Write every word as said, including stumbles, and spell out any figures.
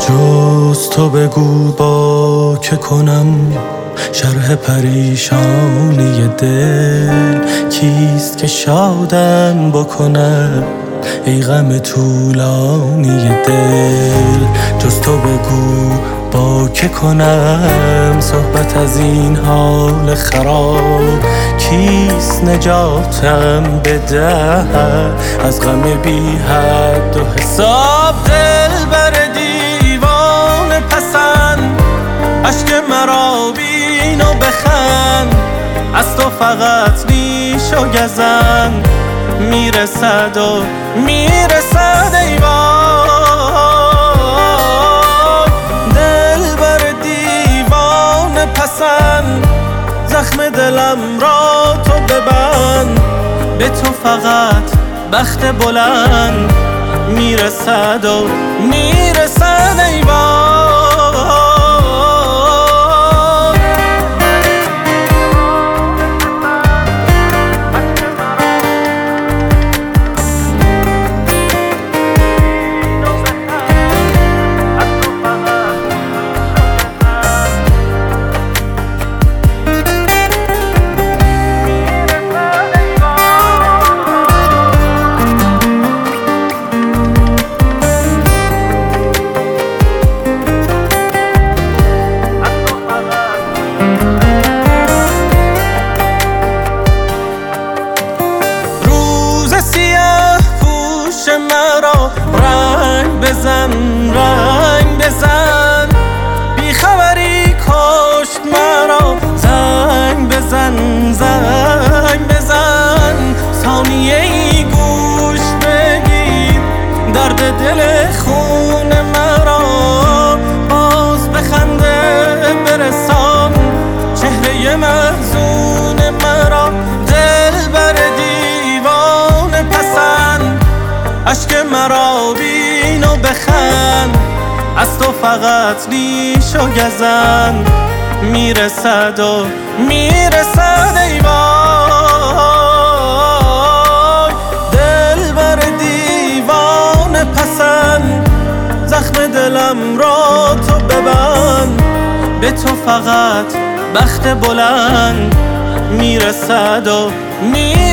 جز تو بگو با که کنم شرح پریشانی دل. کیست که شادم بکند ای غم طولانی دل؟ جز تو بگو با که کنم صحبت از این حال خراب. کیست نجاتم بدهد از غم بی حد و حساب؟ دل بر دیوان پسند اشک مرا بین و بخند. از تو فقط ریش و گزند میرسد و میرسد ای وای. دل بر دیوان پسند زخم دلم را تو ببند. به تو فقط بخت بلند میرسد و میرسد ای وای. مرا رنگ بزن رنگ بزن، بیخبری کشت مرا. زنگ بزن زنگ بزن، ثانیه ای گوش بگیر درد دل خون مرا. باز بخنده برسان چهره محزون مرا. دل بر دیوان پسند اشک مرا بین و بخند. از تو فقط ریش و گزند میرسد و میرسد ای وای. دل بر دیوان پسند زخم دلم را تو ببند. به تو فقط بخت بلند میرسد و میرسد